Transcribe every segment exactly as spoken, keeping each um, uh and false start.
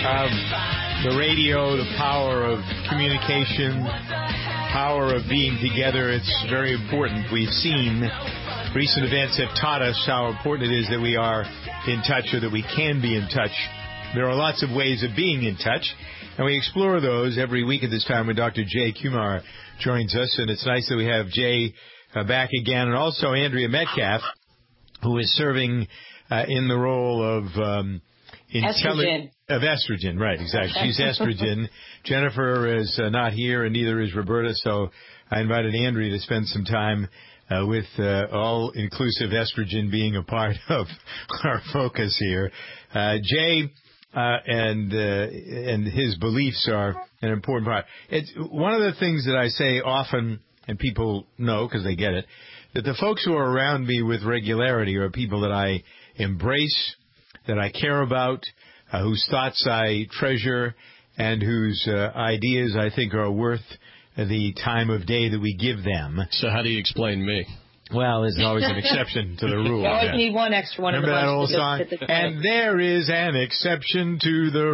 Um, the radio, the power of communication, power of being together, it's very important. We've seen recent events have taught us how important it is that we are in touch, or that we can be in touch. There are lots of ways of being in touch, and we explore those every week at this time when Doctor Jay Kumar joins us, and it's nice that we have Jay uh, back again, and also Andrea Metcalf, who is serving uh, in the role of um, estrogen. Of estrogen, right, exactly. She's estrogen. Jennifer is uh, not here, and neither is Roberta, so I invited Andrea to spend some time uh, with uh, all-inclusive estrogen being a part of our focus here. Uh, Jay uh, and uh, and his beliefs are an important part. It's one of the things that I say often, and people know because they get it, that the folks who are around me with regularity are people that I embrace, that I care about, uh, whose thoughts I treasure, and whose uh, ideas I think are worth the time of day that we give them. So how do you explain me? Well, there's always an exception to the rule. You always yeah. need one extra one. Remember in the that old song? And there is an exception to the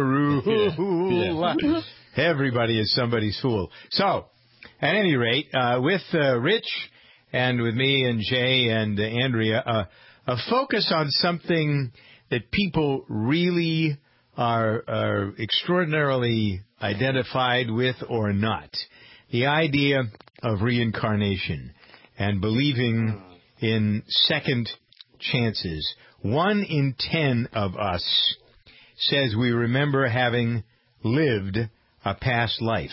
rule. Yeah. Yeah. Everybody is somebody's fool. So, at any rate, uh, with uh, Rich and with me and Jay and uh, Andrea, uh, a focus on something that people really are, are extraordinarily identified with or not. The idea of reincarnation and believing in second chances. One in ten of us says we remember having lived a past life.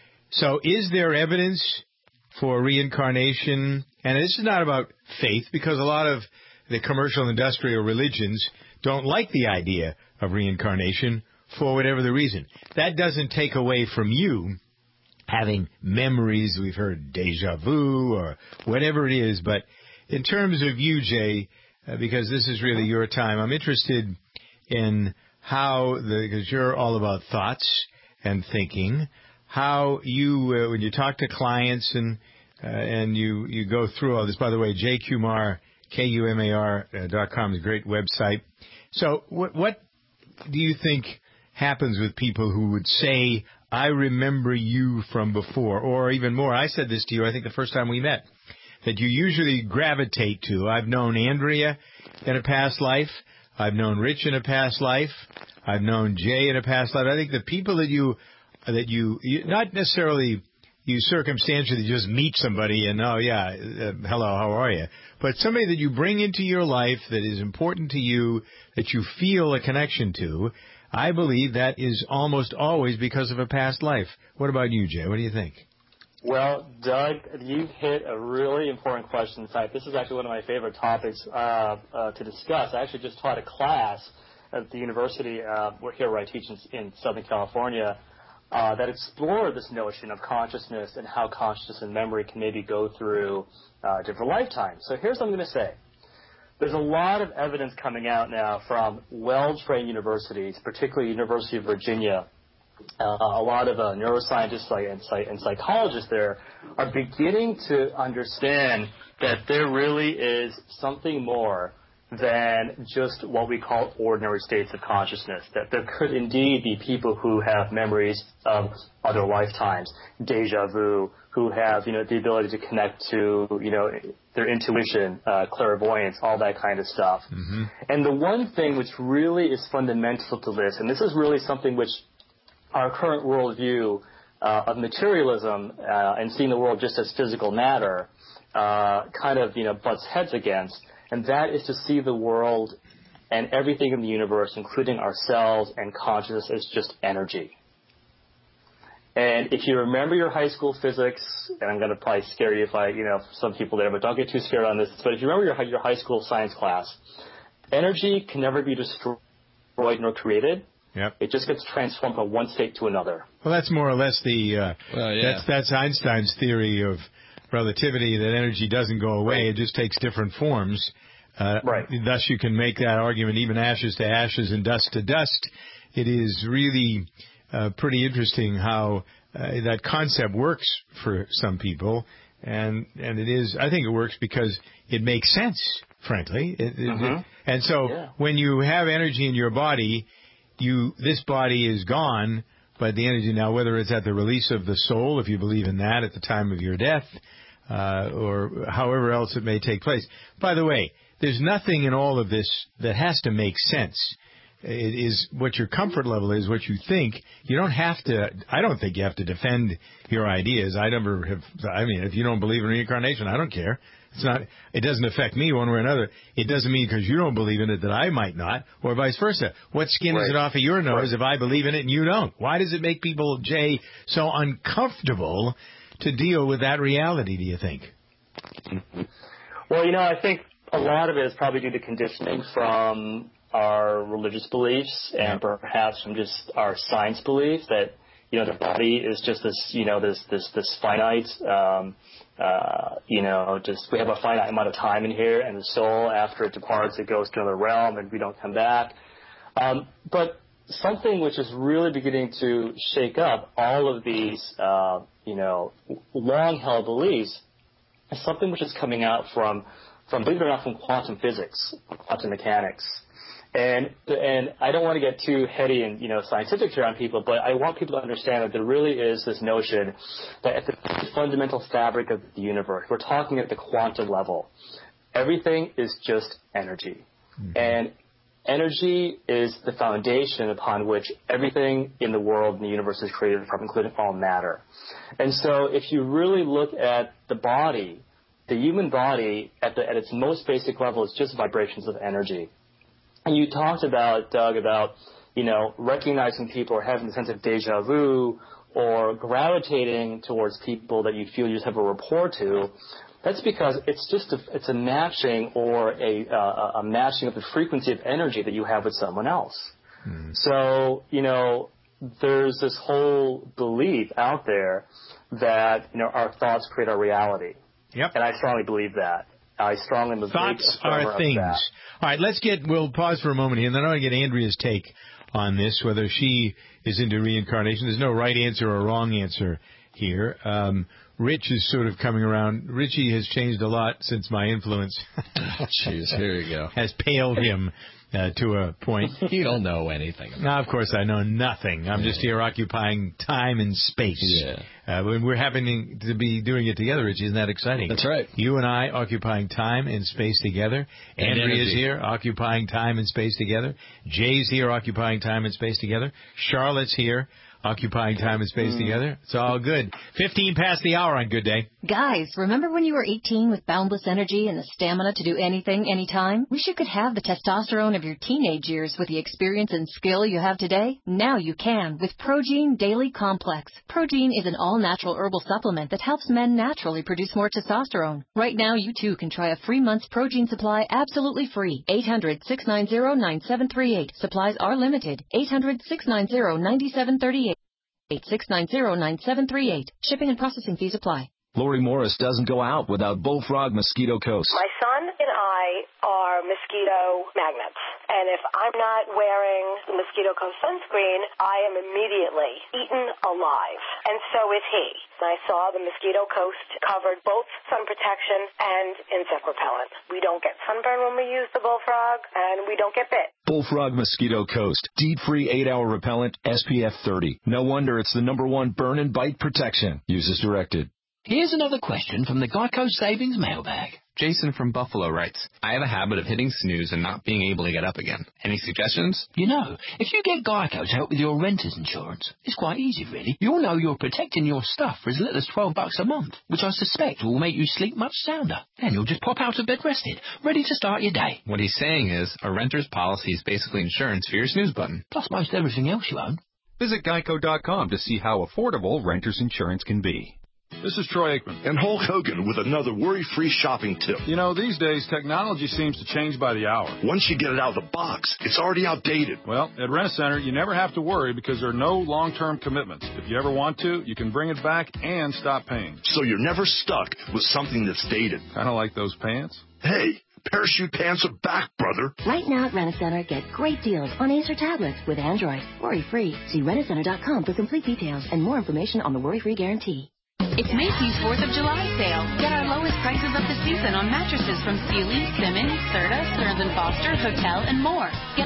So is there evidence for reincarnation? And this is not about faith, because a lot of the commercial industrial religions don't like the idea of reincarnation for whatever the reason. That doesn't take away from you having memories. We've heard deja vu or whatever it is. But in terms of you, Jay, uh, because this is really your time, I'm interested in how, the because you're all about thoughts and thinking, how you, uh, when you talk to clients and uh, and you, you go through all this. By the way, Jay Kumar, K U M A R dot com is a great website. So what, what do you think happens with people who would say, I remember you from before, or even more? I said this to you, I think, the first time we met, that you usually gravitate to. I've known Andrea in a past life. I've known Rich in a past life. I've known Jay in a past life. I think the people that you, that you, you not necessarily you circumstantially just meet somebody and, oh, yeah, uh, hello, how are you? But somebody that you bring into your life that is important to you, that you feel a connection to, I believe that is almost always because of a past life. What about you, Jay? What do you think? Well, Doug, you hit a really important question. In fact, this is actually one of my favorite topics uh, uh, to discuss. I actually just taught a class at the university uh, here where I teach in, in Southern California uh, that explored this notion of consciousness and how consciousness and memory can maybe go through uh, different lifetimes. So here's what I'm going to say. There's a lot of evidence coming out now from well-trained universities, particularly University of Virginia. Uh, a lot of uh, neuroscientists and, and psychologists there are beginning to understand that there really is something more than just what we call ordinary states of consciousness, that there could indeed be people who have memories of other lifetimes, deja vu, who have, you know, the ability to connect to, you know, their intuition, uh, clairvoyance, all that kind of stuff. Mm-hmm. And the one thing which really is fundamental to this, and this is really something which our current worldview uh, of materialism uh, and seeing the world just as physical matter uh, kind of, you know, butts heads against, and that is to see the world and everything in the universe, including ourselves and consciousness, as just energy. And if you remember your high school physics, and I'm going to probably scare you if I, you know, some people there, but don't get too scared on this. But if you remember your, your high school science class, energy can never be destroyed nor created. Yep. It just gets transformed from one state to another. Well, that's more or less the uh, well, yeah. that's that's Einstein's theory of relativity, that energy doesn't go away; right. It just takes different forms. Uh, right. Thus, you can make that argument: even ashes to ashes and dust to dust. It is really uh, pretty interesting how uh, that concept works for some people, and and it is. I think it works because it makes sense. Frankly, it, mm-hmm. it, and so yeah. when you have energy in your body, you this body is gone, but the energy now, whether it's at the release of the soul, if you believe in that, at the time of your death, uh, or however else it may take place. By the way, there's nothing in all of this that has to make sense. It is what your comfort level is, what you think. You don't have to, I don't think you have to defend your ideas. I never have, I mean, if you don't believe in reincarnation, I don't care. It's not, it doesn't affect me one way or another. It doesn't mean because you don't believe in it that I might not, or vice versa. What skin right. is it off of your nose right. if I believe in it and you don't? Why does it make people, Jay, so uncomfortable to deal with that reality, do you think? Well, you know, I think a lot of it is probably due to conditioning from our religious beliefs and perhaps from just our science belief that, you know, the body is just this, you know, this, this, this finite, um, uh, you know, just we have a finite amount of time in here, and the soul, after it departs, it goes to another realm and we don't come back. Um, but something which is really beginning to shake up all of these, uh, you know, long-held beliefs is something which is coming out from, from, believe it or not, from quantum physics, quantum mechanics. And and I don't want to get too heady and, you know, scientific here on people, but I want people to understand that there really is this notion that at the fundamental fabric of the universe, we're talking at the quantum level, everything is just energy. Mm-hmm. And energy is the foundation upon which everything in the world and the universe is created from, including all matter. And so if you really look at the body, the human body at the at its most basic level is just vibrations of energy. And you talked about, Doug, about, you know, recognizing people or having a sense of deja vu or gravitating towards people that you feel you just have a rapport to. That's because it's just a, it's a matching or a, uh, a matching of the frequency of energy that you have with someone else. Mm. So, you know, there's this whole belief out there that, you know, our thoughts create our reality. Yep. And I strongly believe that. I strongly believe thoughts are things. All right, let's get, we'll pause for a moment here, and then I want to get Andrea's take on this, whether she is into reincarnation. There's no right answer or wrong answer here. Um, Rich is sort of coming around. Richie has changed a lot since my influence. Jeez, here you go. Has paled him uh, to a point. You don't know anything. No, of course I know nothing. I'm yeah. just here occupying time and space. Yeah. Uh, when we're happening to be doing it together, Richie, isn't that exciting? That's right. You and I occupying time and space together. And Andrea's energy. Here occupying time and space together. Jay's here occupying time and space together. Charlotte's here occupying time and space mm. together. It's all good. fifteen past the hour on Good Day. Guys, remember when you were eighteen with boundless energy and the stamina to do anything, anytime? Wish you could have the testosterone of your teenage years with the experience and skill you have today? Now you can with Progene Daily Complex. Progene is an all-natural herbal supplement that helps men naturally produce more testosterone. Right now, you too can try a free month's Progene supply absolutely free. eight hundred, six nine zero, nine seven three eight. Supplies are limited. eight hundred, six nine zero, nine seven three eight. eight six nine zero, nine seven three eight. Shipping and processing fees apply. Lori Morris doesn't go out without Bullfrog Mosquito Coast. My son and I are mosquito magnets. And if I'm not wearing the Mosquito Coast sunscreen, I am immediately eaten alive. And so is he. I saw the Mosquito Coast covered both sun protection and insect repellent. We don't get sunburn when we use the Bullfrog, and we don't get bit. Bullfrog Mosquito Coast. Deed-free eight hour repellent, S P F thirty. No wonder it's the number one burn and bite protection. Use as directed. Here's another question from the Geico Savings Mailbag. Jason from Buffalo writes, I have a habit of hitting snooze and not being able to get up again. Any suggestions? You know, if you get Geico to help with your renter's insurance, it's quite easy, really. You'll know you're protecting your stuff for as little as twelve bucks a month, which I suspect will make you sleep much sounder. Then you'll just pop out of bed rested, ready to start your day. What he's saying is, a renter's policy is basically insurance for your snooze button. Plus most everything else you own. Visit geico dot com to see how affordable renter's insurance can be. This is Troy Aikman. And Hulk Hogan with another worry-free shopping tip. You know, these days, technology seems to change by the hour. Once you get it out of the box, it's already outdated. Well, at Rent-A-Center, you never have to worry because there are no long-term commitments. If you ever want to, you can bring it back and stop paying. So you're never stuck with something that's dated. Kind of like those pants. Hey, parachute pants are back, brother. Right now at Rent-A-Center, get great deals on Acer tablets with Android. Worry-free. See rent a center dot com for complete details and more information on the worry-free guarantee. It's Macy's fourth of July sale. Get our lowest prices of the season on mattresses from Sealy, Simmons, Serta, Stearns and Foster, Hotel, and more. Get a Sealy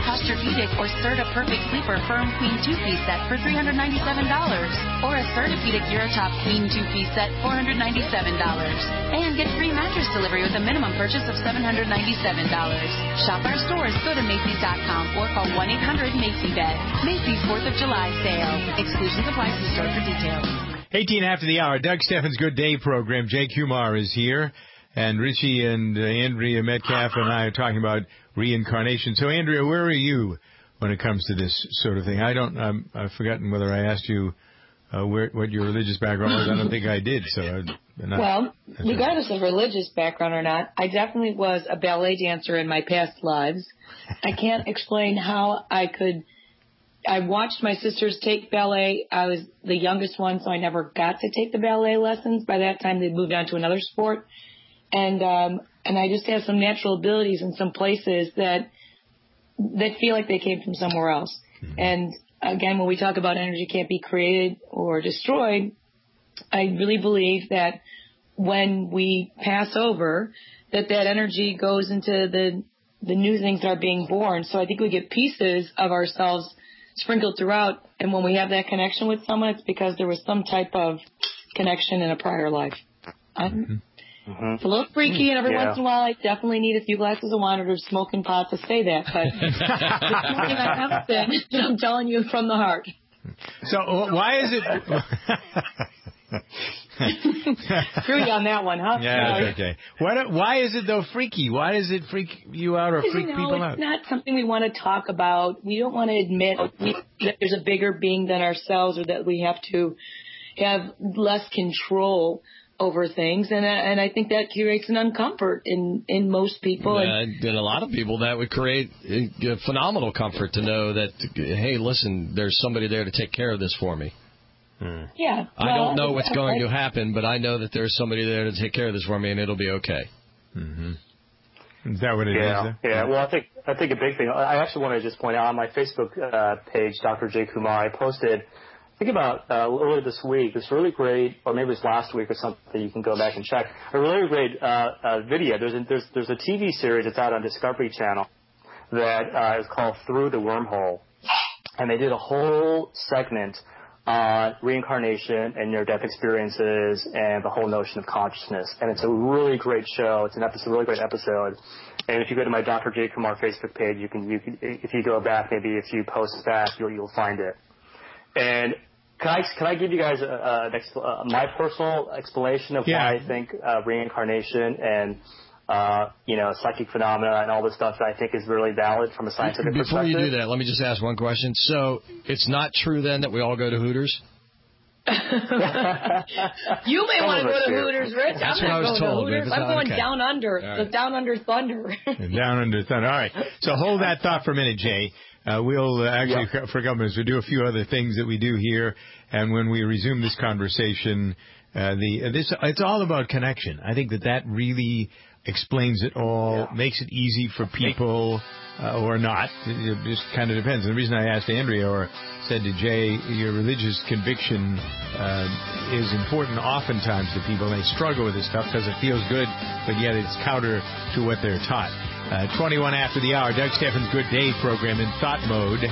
Posturepedic or Serta Perfect Sleeper Firm Queen two-piece set for three hundred ninety-seven dollars. Or a Sertapedic Eurotop Queen two-piece set, four hundred ninety-seven dollars. And get free mattress delivery with a minimum purchase of seven hundred ninety-seven dollars. Shop our stores, go to Macy's dot com or call one eight hundred Macy Bed. Macy's fourth of July sale. Exclusions apply. See store for details. eighteen after the hour. Doug Steffens' Good Day program. Jay Kumar is here. And Richie and uh, Andrea Metcalf and I are talking about reincarnation. So, Andrea, where are you when it comes to this sort of thing? I don't, um, I've forgotten whether I asked you uh, where, what your religious background was. I don't think I did. So, I, not, Well, regardless of religious background or not, I definitely was a ballet dancer in my past lives. I can't explain how I could. I watched my sisters take ballet. I was the youngest one, so I never got to take the ballet lessons. By that time, they'd moved on to another sport. And um, and I just have some natural abilities in some places that that feel like they came from somewhere else. Mm-hmm. And again, when we talk about energy can't be created or destroyed, I really believe that when we pass over, that that energy goes into the the new things that are being born. So I think we get pieces of ourselves sprinkled throughout. And when we have that connection with someone, it's because there was some type of connection in a prior life. Mm-hmm. Mm-hmm. It's a little freaky, and every yeah. once in a while I definitely need a few glasses of wine or smoking pot to say that. But it's something I haven't been, I'm telling you from the heart. So why is it... Screw you on that one, huh? Yeah, that's okay. What, why is it, though, freaky? Why does it freak you out or freak you know, people it's out? It's not something we want to talk about. We don't want to admit we, that there's a bigger being than ourselves, or that we have to have less control over things, and and I think that creates an uncomfort in, in most people. And, and a lot of people, that would create a phenomenal comfort to know that, hey, listen, there's somebody there to take care of this for me. Hmm. Yeah. I well, don't know what's going I, to happen, but I know that there's somebody there to take care of this for me, and it'll be okay. Mm-hmm. Is that what it yeah, is? Yeah, well, I think I think a big thing, I actually want to just point out on my Facebook uh, page, Doctor Jay Kumar, I posted, I think about uh, earlier this week, this really great, or maybe it was last week or something, you can go back and check, a really great uh, uh, video. There's a, there's, there's a T V series that's out on Discovery Channel that uh, is called Through the Wormhole. And they did a whole segment on reincarnation and near-death experiences and the whole notion of consciousness. And it's a really great show. It's an episode, a really great episode. And if you go to my Doctor Jay Kumar Facebook page, you can, you can, if you go back maybe a few posts back, you'll, you'll find it. And Can I can I give you guys a, a, an expl- uh, my personal explanation of yeah. why I think uh, reincarnation and uh, you know psychic phenomena and all this stuff that I think is really valid from a scientific Before perspective? Before you do that, let me just ask one question. So it's not true then that we all go to Hooters? You may want to go to do. Hooters, Rich. That's I'm what not I was going told. to Hooters. I'm going okay. down under, right. the down under thunder. Down under thunder. All right. So hold that thought for a minute, Jay. Uh, we'll uh, actually, yeah. for a couple minutes, we'll do a few other things that we do here, and when we resume this conversation, uh, the uh, this it's all about connection. I think that that really explains it all, yeah. makes it easy for people uh, or not. It just kind of depends. And the reason I asked Andrea or said to Jay, your religious conviction uh, is important oftentimes to people. They struggle with this stuff because it feels good, but yet it's counter to what they're taught. Uh, twenty-one after the hour, Doug Steffens' Good Day program in thought mode.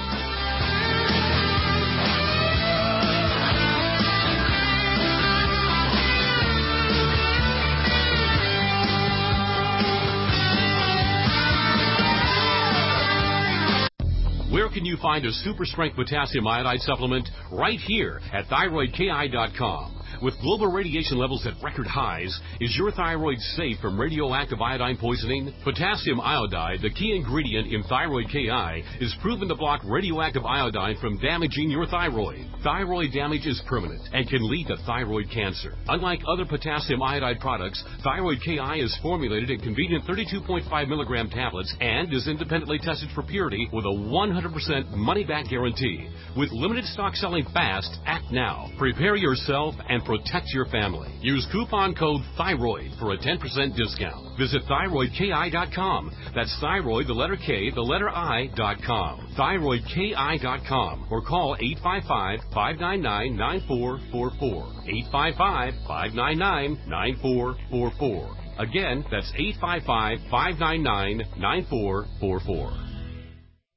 Where can you find a super strength potassium iodide supplement? Right here at thyroid K I dot com. With global radiation levels at record highs, is your thyroid safe from radioactive iodine poisoning? Potassium iodide, the key ingredient in Thyroid K I, is proven to block radioactive iodine from damaging your thyroid. Thyroid damage is permanent and can lead to thyroid cancer. Unlike other potassium iodide products, Thyroid K I is formulated in convenient thirty-two point five milligram tablets and is independently tested for purity with a one hundred percent money-back guarantee. With limited stock selling fast, act now. Prepare yourself and protect your family. Use coupon code THYROID for a ten percent discount. Visit thyroid K I dot com. That's thyroid, the letter K, the letter I, dot com. thyroid K I dot com. Or call eight five five, five nine nine, nine four four four. eight five five, five nine nine, nine four four four. Again, that's eight five five, five nine nine, nine four four four.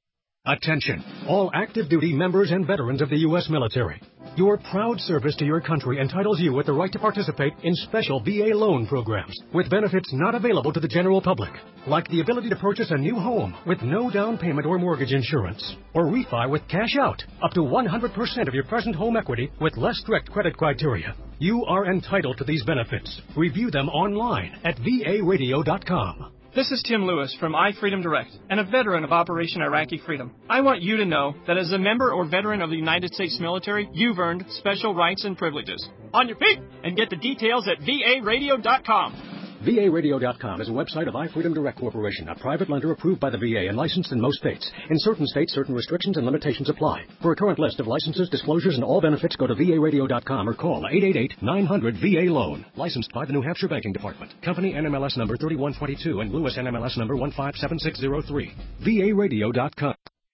Attention, all active duty members and veterans of the U S military. Your proud service to your country entitles you with the right to participate in special V A loan programs with benefits not available to the general public, like the ability to purchase a new home with no down payment or mortgage insurance, or refi with cash out up to one hundred percent of your present home equity with less strict credit criteria. You are entitled to these benefits. Review them online at V A radio dot com. This is Tim Lewis from iFreedom Direct and a veteran of Operation Iraqi Freedom. I want you to know that as a member or veteran of the United States military, you've earned special rights and privileges. On your feet and get the details at V A radio dot com. V A radio dot com is a website of iFreedom Direct Corporation, a private lender approved by the V A and licensed in most states. In certain states, certain restrictions and limitations apply. For a current list of licenses, disclosures, and all benefits, go to V A radio dot com or call eight eight eight, nine hundred, V A loan. Licensed by the New Hampshire Banking Department. Company N M L S number thirty-one twenty-two and Lewis N M L S number one five seven six zero three. V A radio dot com.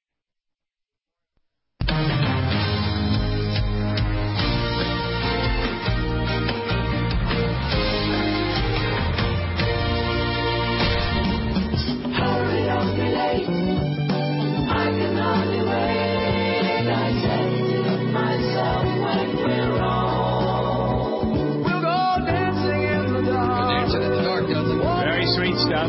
Sweet stuff.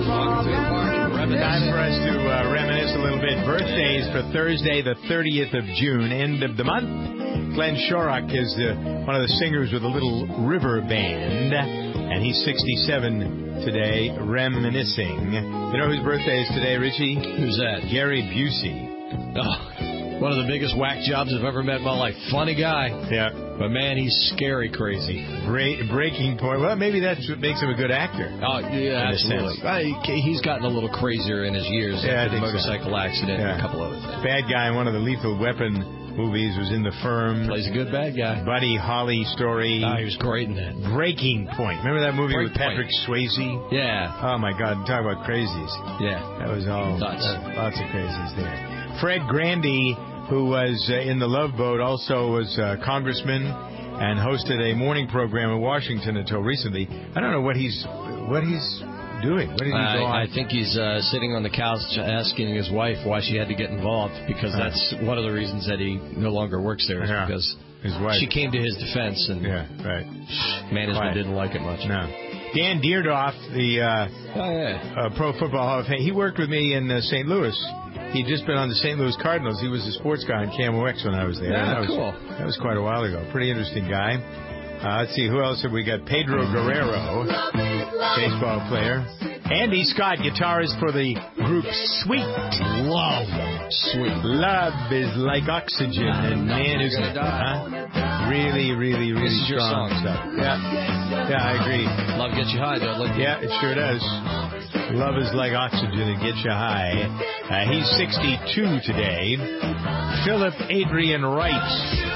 Time for us to uh, reminisce a little bit. Birthdays for Thursday, the thirtieth of June, end of the month. Glenn Shorrock is uh, one of the singers with a Little River Band, and he's sixty-seven today, reminiscing. You know whose birthday is today, Richie? Who's that? Gary Busey. Oh, one of the biggest whack jobs I've ever met in my life. Funny guy. Yeah. But, man, he's scary crazy. Break, breaking point. Well, maybe that's what makes him a good actor. Oh, yeah, absolutely. I, he's gotten a little crazier in his years. Yeah, I think motorcycle so. accident Yeah. and a couple other things. Bad guy in one of the Lethal Weapon movies was in The Firm. Plays a good bad guy. Buddy Holly story. Oh, he was great in that. Breaking Point. Remember that movie Break with Patrick Point. Swayze? Yeah. Oh, my God. Talk about crazies. Yeah. That was all. Nuts. Uh, lots of crazies there. Fred Grandy, who was uh, in The Love Boat, also was a congressman and hosted a morning program in Washington until recently. I don't know what he's what he's doing. What did he go on? I, I think he's uh, sitting on the couch asking his wife why she had to get involved, because Uh. that's one of the reasons that he no longer works there, is Yeah. because his wife. she came to his defense, and Yeah, right. management Quiet. didn't like it much. No. Dan Deerdoff, the uh, Oh, yeah. uh, Pro Football Hall of Fame, he worked with me in uh, Saint Louis. He'd just been on the Saint Louis Cardinals. He was a sports guy on C A M O X when I was there. Yeah, that was, cool. That was quite a while ago. Pretty interesting guy. Uh, let's see, who else have we got? Pedro Guerrero, baseball player. Andy Scott, guitarist for the group Sweet. Love. Sweet. Love is like oxygen. And man, You're isn't gonna it? die. Huh? Really, really, really This is your strong song. stuff. Yeah. Yeah, I agree. Love gets you high, Dudley. Yeah, it sure does. Love is like oxygen. It gets you high. Uh, he's sixty-two today. Philip Adrian Wright,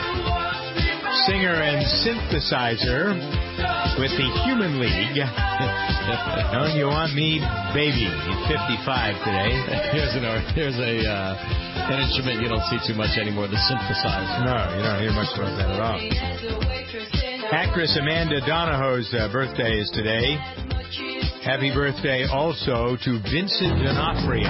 singer and synthesizer with the Human League. Don't you want me, baby? He's fifty-five today. Here's an here's a uh, an instrument you don't see too much anymore, the synthesizer. No, you don't hear much about that at all. Actress Amanda Donahoe's uh, birthday is today. Happy birthday also to Vincent D'Onofrio,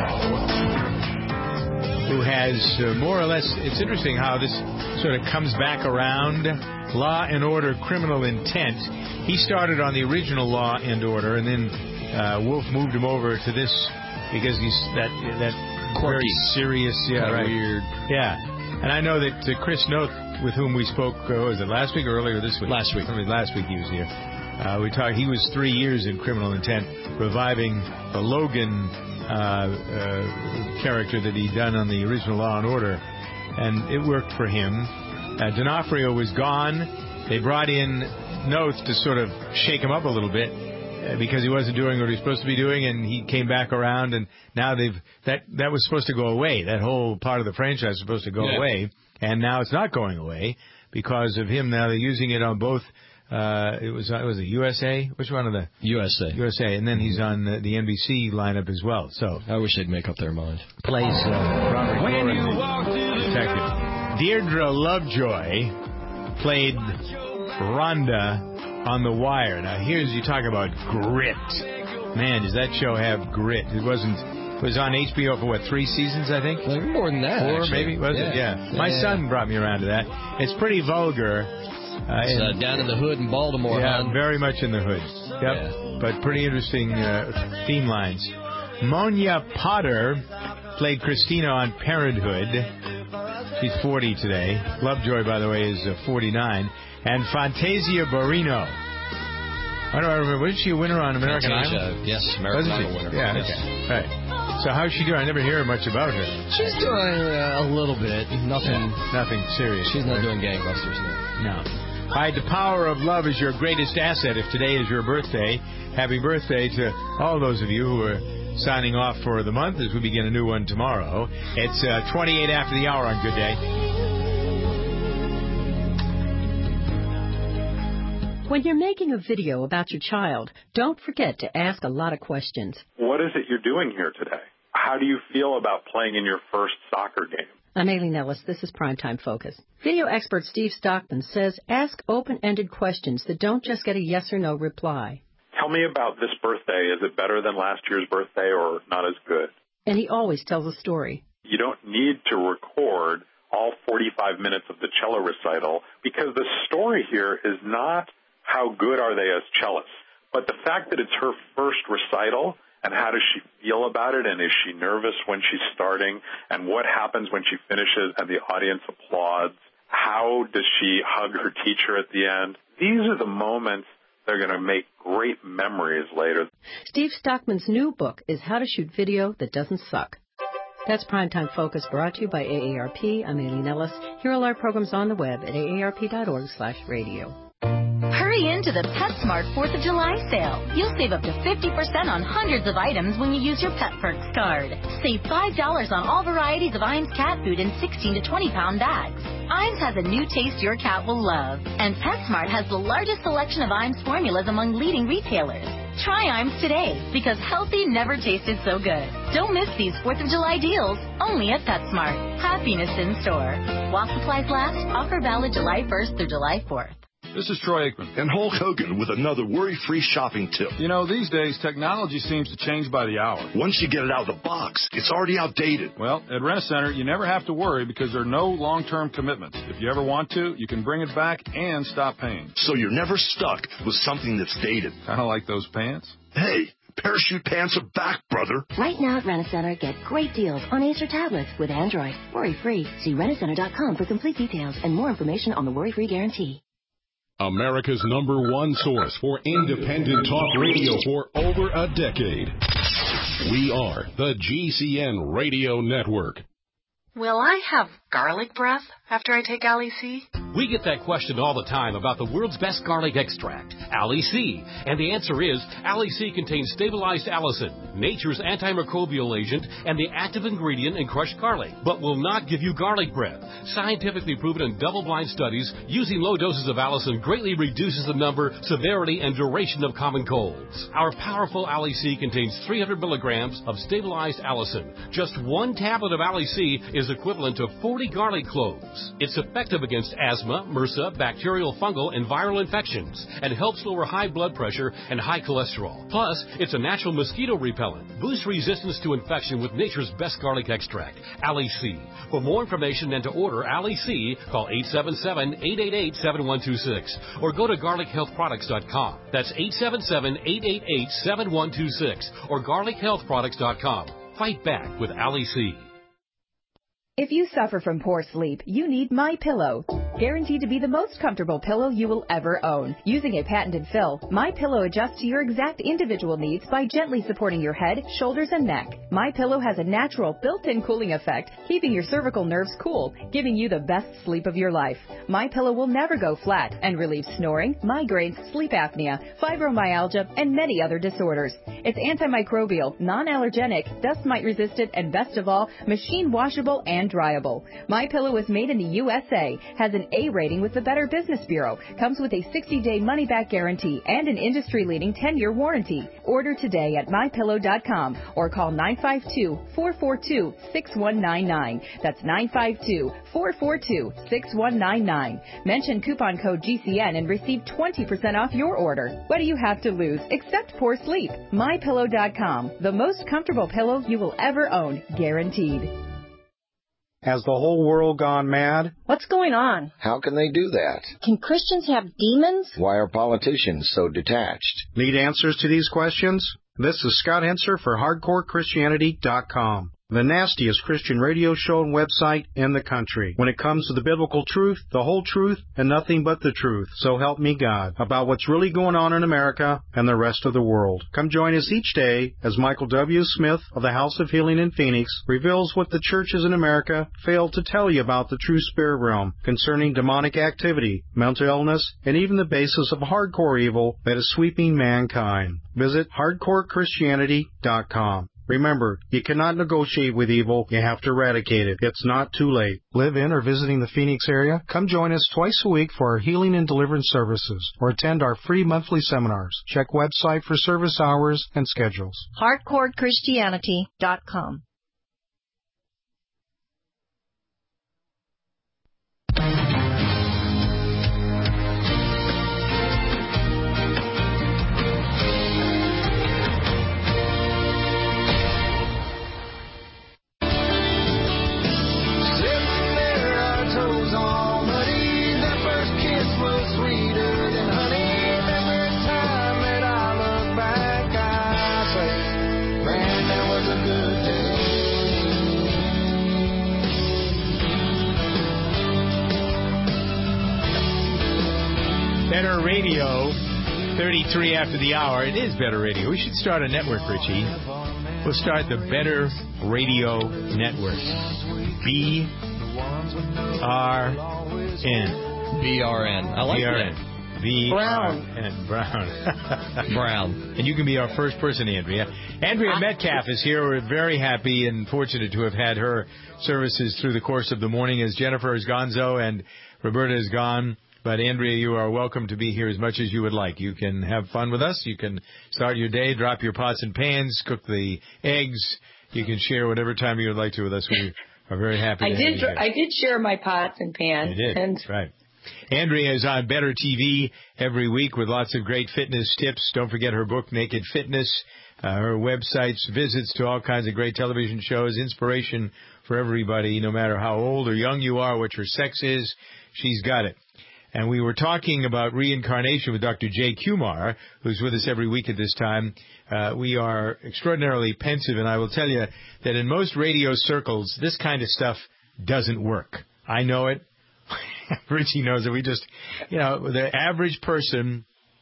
who has uh, more or less, it's interesting how this sort of comes back around. Law and Order Criminal Intent. He started on the original Law and Order, and then uh, Wolf moved him over to this because he's that that Quirky. very serious, yeah, Kinda right, weird. yeah. And I know that uh, Chris Noth, with whom we spoke, uh, was it last week or earlier this week? Last week. I mean, last week he was here. Uh, we talked. He was three years in Criminal Intent, reviving the Logan uh, uh, character that he'd done on the original Law and Order, and it worked for him. Uh, D'Onofrio was gone. They brought in Noth to sort of shake him up a little bit uh, because he wasn't doing what he was supposed to be doing, and he came back around. And now they've that that was supposed to go away. That whole part of the franchise was supposed to go Yeah. away, and now it's not going away because of him. Now they're using it on both. Uh, it was it was a U S A. Which one of the U S A? U S A, and then he's on uh, the N B C lineup as well. So I wish they'd make up their mind. plays uh, Robert Goren, detective. Deirdre Lovejoy played Rhonda on The Wire. Now here's you talk about grit. Man, does that show have grit? It wasn't was on H B O for, what, three seasons, I think? Like more than that, Four, actually. maybe? Was yeah. it? Yeah. yeah My yeah. son brought me around to that. It's pretty vulgar. Uh, it's uh, down in the hood in Baltimore, Yeah, hon. very much in the hood. Yep. Yeah. But pretty interesting uh, theme lines. Monia Potter played Christina on Parenthood. She's forty today. Lovejoy, by the way, is uh, forty-nine. And Fantasia Barrino. I don't remember. Wasn't she a winner on American Fantasia, Idol? yes, American Idol winner. Yeah, yes. okay. Right. So how's she doing? I never hear much about her. She's doing uh, a little bit. Nothing Nothing serious. She's not right? doing gangbusters, no. No. All right, the power of love is your greatest asset. If today is your birthday, happy birthday to all those of you who are signing off for the month as we begin a new one tomorrow. It's uh, twenty-eight after the hour on Good Day. When you're making a video about your child, don't forget to ask a lot of questions. What is it you're doing here today? How do you feel about playing in your first soccer game? I'm Aileen Ellis. This is Primetime Focus. Video expert Steve Stockman says ask open-ended questions that don't just get a yes or no reply. Tell me about this birthday. Is it better than last year's birthday or not as good? And he always tells a story. You don't need to record all forty-five minutes of the cello recital because the story here is not how good are they as cellists, but the fact that it's her first recital and how does she feel about it, and is she nervous when she's starting, and what happens when she finishes and the audience applauds? How does she hug her teacher at the end? These are the moments that are going to make great memories later. Steve Stockman's new book is How to Shoot Video That Doesn't Suck. That's Primetime Focus, brought to you by A A R P. I'm Aileen Ellis. Hear all our programs on the web at A A R P dot org slash radio. Hurry into the PetSmart fourth of July sale. You'll save up to fifty percent on hundreds of items when you use your Pet Perks card. Save five dollars on all varieties of Iams cat food in sixteen to twenty pound bags. Iams has a new taste your cat will love. And PetSmart has the largest selection of Iams formulas among leading retailers. Try Iams today, because healthy never tasted so good. Don't miss these fourth of July deals, only at PetSmart. Happiness in store. While supplies last, offer valid July first through July fourth. This is Troy Aikman. And Hulk Hogan with another worry-free shopping tip. You know, these days, technology seems to change by the hour. Once you get it out of the box, it's already outdated. Well, at Rent-A-Center, you never have to worry because there are no long-term commitments. If you ever want to, you can bring it back and stop paying. So you're never stuck with something that's dated. Kind of like those pants. Hey, parachute pants are back, brother. Right now at Rent-A-Center, get great deals on Acer tablets with Android. Worry-free. See Rent A Center dot com for complete details and more information on the worry-free guarantee. America's number one source for independent talk radio for over a decade. We are the G C N Radio Network. Will I have garlic breath after I take Ali C? We get that question all the time about the world's best garlic extract, Ali C. And the answer is, Ali C contains stabilized allicin, nature's antimicrobial agent, and the active ingredient in crushed garlic, but will not give you garlic breath. Scientifically proven in double-blind studies, using low doses of allicin greatly reduces the number, severity, and duration of common colds. Our powerful Ali C contains three hundred milligrams of stabilized allicin. Just one tablet of Ali C is equivalent to forty garlic cloves. It's effective against asthma, MRSA, bacterial, fungal, and viral infections, and helps lower high blood pressure and high cholesterol. Plus, it's a natural mosquito repellent. Boost resistance to infection with nature's best garlic extract, Ali C. For more information and to order Ali C, call eight seven seven, eight eight eight, seven one two six or go to garlic health products dot com. That's eight seven seven, eight eight eight, seven one two six or garlic health products dot com. Fight back with Ali C. If you suffer from poor sleep, you need MyPillow. Guaranteed to be the most comfortable pillow you will ever own. Using a patented fill, MyPillow adjusts to your exact individual needs by gently supporting your head, shoulders, and neck. MyPillow has a natural built-in cooling effect, keeping your cervical nerves cool, giving you the best sleep of your life. MyPillow will never go flat and relieves snoring, migraines, sleep apnea, fibromyalgia, and many other disorders. It's antimicrobial, non-allergenic, dust mite resistant, and best of all, machine washable and dryable. MyPillow is made in the U S A, has an an A rating with the Better Business Bureau. Comes with a sixty-day money-back guarantee and an industry-leading ten-year warranty. Order today at my pillow dot com or call nine five two, four four two, six one nine nine. That's nine five two, four four two, six one nine nine. Mention coupon code G C N and receive twenty percent off your order. What do you have to lose except poor sleep? my pillow dot com, the most comfortable pillow you will ever own, guaranteed. Has the whole world gone mad? What's going on? How can they do that? Can Christians have demons? Why are politicians so detached? Need answers to these questions? This is Scott Henser for hardcore christianity dot com. The nastiest Christian radio show and website in the country. When it comes to the biblical truth, the whole truth, and nothing but the truth, so help me God, about what's really going on in America and the rest of the world. Come join us each day as Michael W. Smith of the House of Healing in Phoenix reveals what the churches in America failed to tell you about the true spirit realm concerning demonic activity, mental illness, and even the basis of hardcore evil that is sweeping mankind. Visit hardcore christianity dot com. Remember, you cannot negotiate with evil, you have to eradicate it. It's not too late. Live in or visiting the Phoenix area? Come join us twice a week for our healing and deliverance services, or attend our free monthly seminars. Check website for service hours and schedules. hardcore christianity dot com. Better Radio, thirty-three after the hour. It is Better Radio. We should start a network, Richie. We'll start the Better Radio Network. B R N. B R N. I like B R N. that. B R Brown. N. Brown. Brown. And you can be our first person, Andrea. Andrea Metcalf is here. We're very happy and fortunate to have had her services through the course of the morning as Jennifer is gonzo and Roberta is gone. But, Andrea, you are welcome to be here as much as you would like. You can have fun with us. You can start your day, drop your pots and pans, cook the eggs. You can share whatever time you would like to with us. We are very happy I to did. have you here. I did share my pots and pans. You did. And That's right. Andrea is on Better T V every week with lots of great fitness tips. Don't forget her book, Naked Fitness, uh, her websites, visits to all kinds of great television shows, inspiration for everybody, no matter how old or young you are, what your sex is. She's got it. And we were talking about reincarnation with Doctor Jay Kumar, who's with us every week at this time. Uh, we are extraordinarily pensive, and I will tell you that in most radio circles, this kind of stuff doesn't work. I know it. Richie knows it. We just, you know, the average person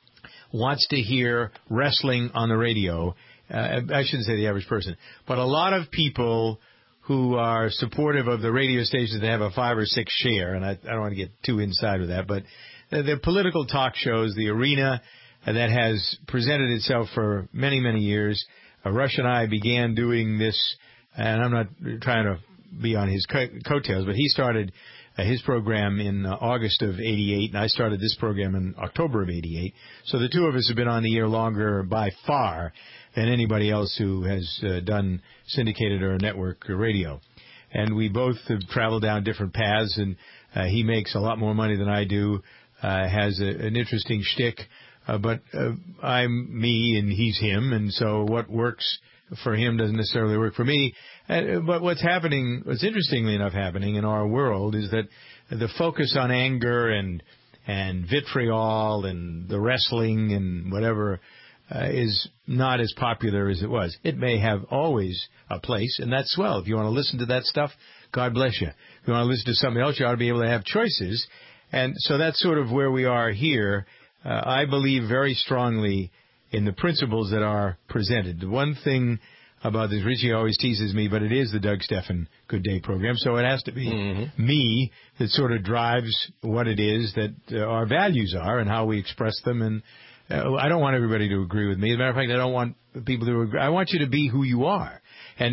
wants to hear wrestling on the radio. Uh, I shouldn't say the average person, but a lot of people who are supportive of the radio stations that have a five or six share, and I, I don't want to get too inside with that, but the, the political talk shows, the arena uh, that has presented itself for many, many years. Uh, Rush and I began doing this, and I'm not trying to be on his co- coattails, but he started uh, his program in uh, August of eighty-eight, and I started this program in October of eighty-eight. So the two of us have been on the air longer by far than anybody else who has uh, done syndicated or network radio. And we both have traveled down different paths, and uh, he makes a lot more money than I do, uh, has a, an interesting shtick, uh, but uh, I'm me and he's him, and so what works for him doesn't necessarily work for me. Uh, but what's happening, what's interestingly enough happening in our world is that the focus on anger and and vitriol and the wrestling and whatever Uh, is not as popular as it was. It may have always a place, and that's swell. If you want to listen to that stuff, God bless you. If you want to listen to something else, you ought to be able to have choices. And so that's sort of where we are here. Uh, I believe very strongly in the principles that are presented. The one thing about this, Richie always teases me, but it is the Doug Steffen Good Day program, so it has to be mm-hmm. me that sort of drives what it is that uh, our values are and how we express them. And Uh, I don't want everybody to agree with me. As a matter of fact, I don't want people to agree. I want you to be who you are. And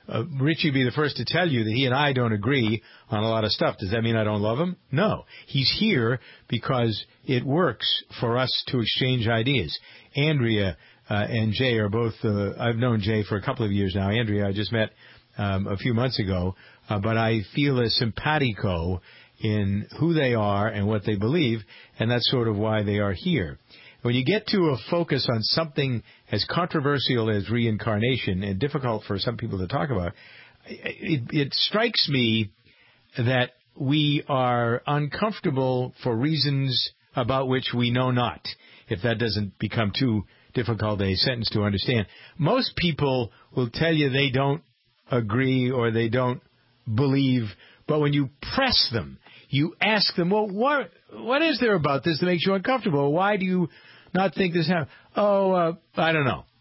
uh, Richie be the first to tell you that he and I don't agree on a lot of stuff. Does that mean I don't love him? No. He's here because it works for us to exchange ideas. Andrea uh, and Jay are both, uh, I've known Jay for a couple of years now. Andrea I just met um, a few months ago, uh, but I feel a simpatico in who they are and what they believe, and that's sort of why they are here. When you get to a focus on something as controversial as reincarnation and difficult for some people to talk about, it, it strikes me that we are uncomfortable for reasons about which we know not, if that doesn't become too difficult a sentence to understand. Most people will tell you they don't agree or they don't believe, but when you press them, you ask them, well, what what is there about this that makes you uncomfortable? Why do you not think this happened? Oh, uh, I don't know.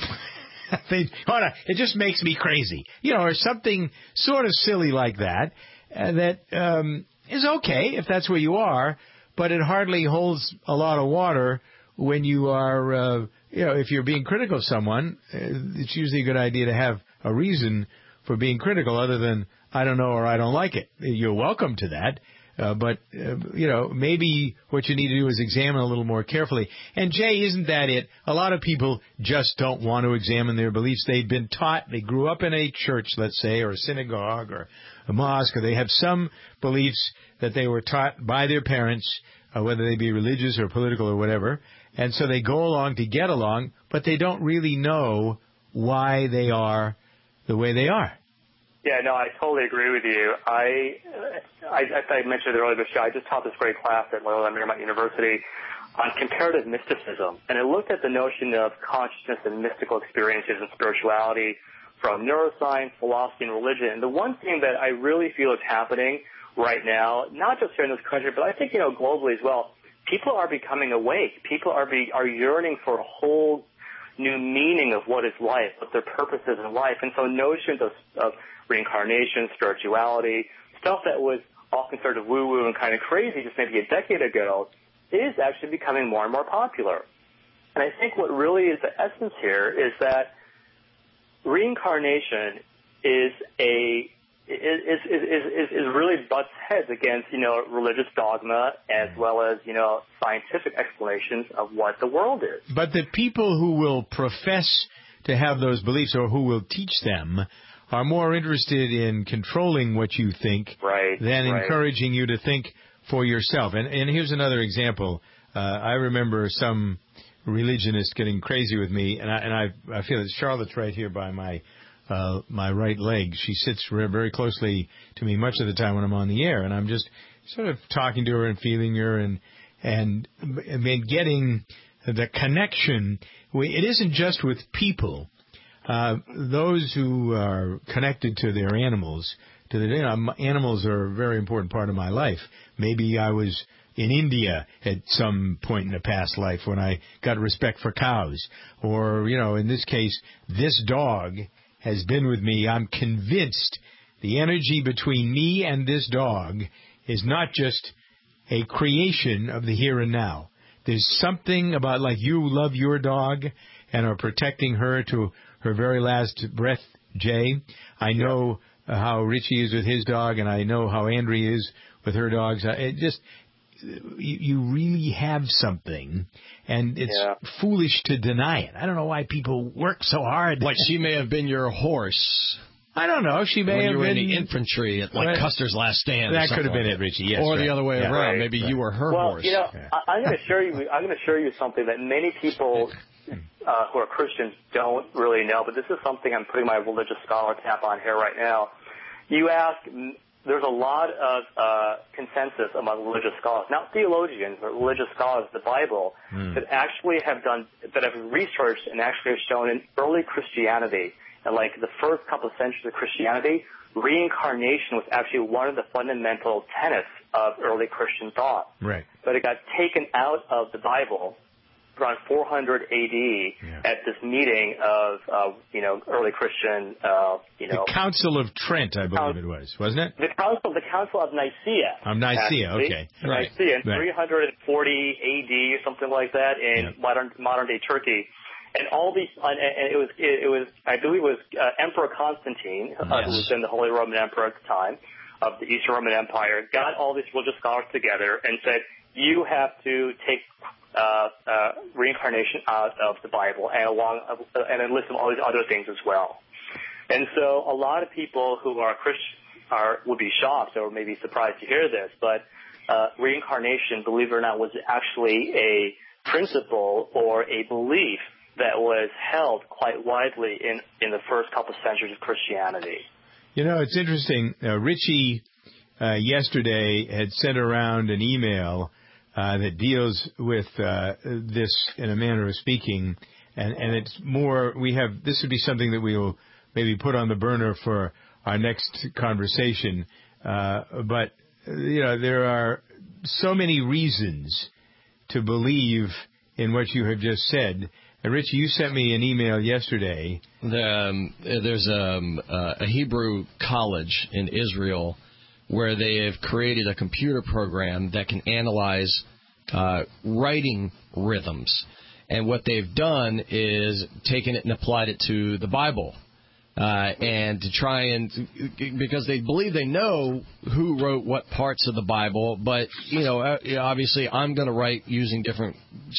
they, hold on, it just makes me crazy. You know, or something sort of silly like that, uh, that um, is okay if that's where you are, but it hardly holds a lot of water when you are, uh, you know, if you're being critical of someone. Uh, it's usually a good idea to have a reason for being critical other than, I don't know or I don't like it. You're welcome to that. Uh, but, uh, you know, maybe what you need to do is examine a little more carefully. And, Jay, isn't that it? A lot of people just don't want to examine their beliefs. They've been taught, they grew up in a church, let's say, or a synagogue or a mosque, or they have some beliefs that they were taught by their parents, uh, whether they be religious or political or whatever. And so they go along to get along, but they don't really know why they are the way they are. Yeah, no, I totally agree with you. I, I, I mentioned it earlier this year, I just taught this great class at Loyola Marymount University on comparative mysticism, and it looked at the notion of consciousness and mystical experiences and spirituality from neuroscience, philosophy, and religion. And the one thing that I really feel is happening right now, not just here in this country, but I think, you know, globally as well, people are becoming awake. People are be, are yearning for a whole new meaning of what is life, what their purpose is in life. And so notions of, of reincarnation, spirituality, stuff that was often sort of woo-woo and kind of crazy just maybe a decade ago, is actually becoming more and more popular. And I think what really is the essence here is that reincarnation is a is is is, is really butts heads against, you know, religious dogma as well as, you know, scientific explanations of what the world is. But the people who will profess to have those beliefs or who will teach them are more interested in controlling what you think right, than right. encouraging you to think for yourself. And, and here's another example. Uh, I remember some religionist getting crazy with me, and I, and I, I feel that Charlotte's right here by my uh, my right leg. She sits very closely to me much of the time when I'm on the air, and I'm just sort of talking to her and feeling her and and, and getting the connection. It isn't just with people. Uh, those who are connected to their animals, to the you know, animals are a very important part of my life. Maybe I was in India at some point in a past life when I got respect for cows. Or, you know, in this case, this dog has been with me. I'm convinced the energy between me and this dog is not just a creation of the here and now. There's something about, like, you love your dog and are protecting her to her very last breath, Jay. I know uh, how Richie is with his dog, and I know how Andrea is with her dogs. Uh, it just, you, you really have something, and it's yeah. foolish to deny it. I don't know why people work so hard. Like she may have been your horse. I don't know. She may when have you were been in the infantry at like right. Custer's Last Stand. That could have been like it, Richie. Yes, or right. the other way yeah. around. Right. Maybe right. you were her well, horse. you know, yeah. I, I'm going to show you. I'm going to show you something that many people uh, who are Christians don't really know. But this is something I'm putting my religious scholar cap on here right now. You ask. There's a lot of uh, consensus among religious scholars, not theologians, but religious scholars of the Bible, mm. that actually have done, that have researched and actually have shown in early Christianity, and like the first couple of centuries of Christianity, reincarnation was actually one of the fundamental tenets of early Christian thought. Right. But it got taken out of the Bible around four hundred A D yeah. at this meeting of, uh, you know, early Christian, uh, you know. The Council of Trent, I believe it was, wasn't it? The Council, the Council of Nicaea. Of Nicaea, actually. okay. Right. Nicaea in right. three hundred forty A D or something like that in yeah. modern modern day Turkey. and all these, and it was, it was, I believe it was uh, Emperor Constantine, uh, yes. who was then the Holy Roman Emperor at the time of the Eastern Roman Empire, got all these religious scholars together and said, you have to take uh, uh, reincarnation out of the Bible and along, uh, and then list all these other things as well. And so a lot of people who are Christian are would be shocked or maybe surprised to hear this, but uh, reincarnation, believe it or not, was actually a principle or a belief that was held quite widely in, in the first couple of centuries of Christianity. You know, it's interesting. Uh, Richie uh, yesterday had sent around an email uh, that deals with uh, this in a manner of speaking, and, and it's more, we have, this would be something that we will maybe put on the burner for our next conversation. Uh, but, you know, there are so many reasons to believe in what you have just said. And Richie, you sent me an email yesterday. The, um, there's um, uh, a Hebrew college in Israel where they have created a computer program that can analyze uh, writing rhythms. And what they've done is taken it and applied it to the Bible. Uh, and to try and, because they believe they know who wrote what parts of the Bible, but, you know, obviously I'm going to write using different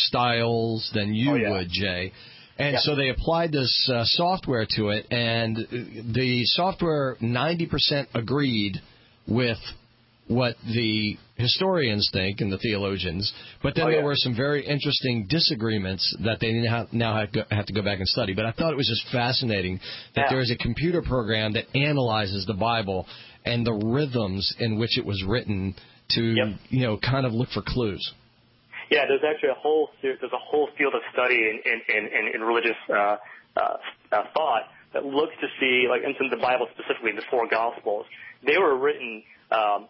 styles than you oh, yeah. would, Jay. And yeah. so they applied this uh, software to it, and the software ninety percent agreed with what the historians think and the theologians, but then oh, yeah. there were some very interesting disagreements that they now have to go back and study. But I thought it was just fascinating that yeah. there is a computer program that analyzes the Bible and the rhythms in which it was written to, yep. you know, kind of look for clues. Yeah, there's actually a whole there's a whole field of study in in in, in religious uh, uh, uh, thought that looks to see, like, in the Bible specifically, the four Gospels, they were written Um,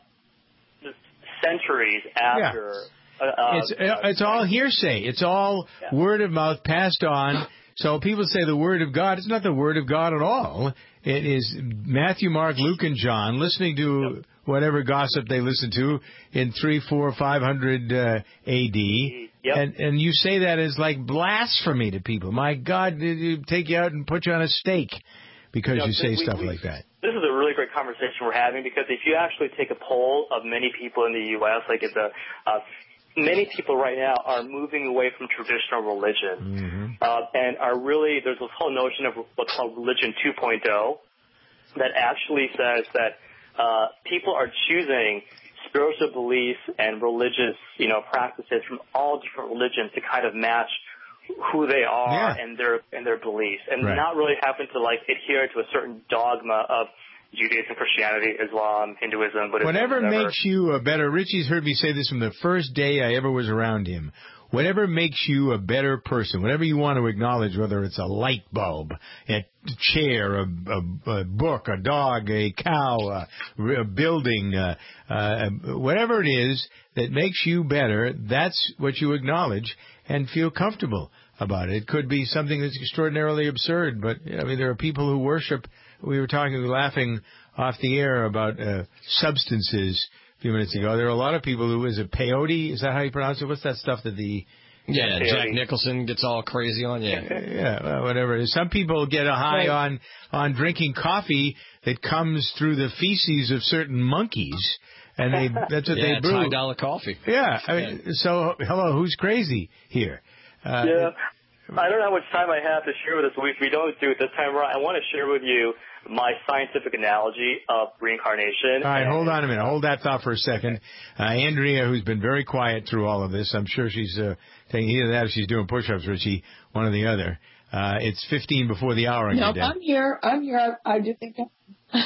centuries after. Yeah. Uh, it's uh, it's all hearsay. It's all yeah. word of mouth passed on. So people say the Word of God. It's not the Word of God at all. It is Matthew, Mark, Luke, and John listening to yep. whatever gossip they listen to in three, four, five hundred uh, A D. Yep. And and you say that as like blasphemy to people. My God, they take you out and put you on a stake because you, know, you say we, stuff we, like that. This is a really great conversation we're having, because if you actually take a poll of many people in the U S, like it's a, uh, many people right now are moving away from traditional religion, mm-hmm. uh, and are really, there's this whole notion of what's called religion two point oh that actually says that uh, people are choosing spiritual beliefs and religious, you know, practices from all different religions to kind of match who they are yeah. and their and their beliefs, and right. not really having to like adhere to a certain dogma of Judaism, Christianity, Islam, Hinduism. Buddhism, whatever, whatever makes you a better. Richie's heard me say this from the first day I ever was around him. Whatever makes you a better person, whatever you want to acknowledge, whether it's a light bulb, a chair, a, a, a book, a dog, a cow, a, a building, uh, uh, whatever it is that makes you better, that's what you acknowledge and feel comfortable about it. It could be something that's extraordinarily absurd, but I mean, there are people who worship. We were talking, laughing off the air about uh, substances a few minutes ago. There are a lot of people who, is it peyote? Is that how you pronounce it? What's that stuff that the... Yeah, yeah Jack Nicholson gets all crazy on, yeah. Yeah, well, whatever it is. Some people get a high right. on, on drinking coffee that comes through the feces of certain monkeys. And they, that's what yeah, they brew. High dollar coffee. Yeah. I mean, so, hello, who's crazy here? Uh, yeah. I don't know how much time I have to share with us. We, we don't do it this time around. I want to share with you my scientific analogy of reincarnation. All right, hold on a minute. Hold that thought for a second. Uh, Andrea, who's been very quiet through all of this, I'm sure she's uh, taking either that or she's doing push-ups, Richie, one or the other. Uh, it's fifteen before the hour. No, nope, I'm here. I'm here. I, I just think I,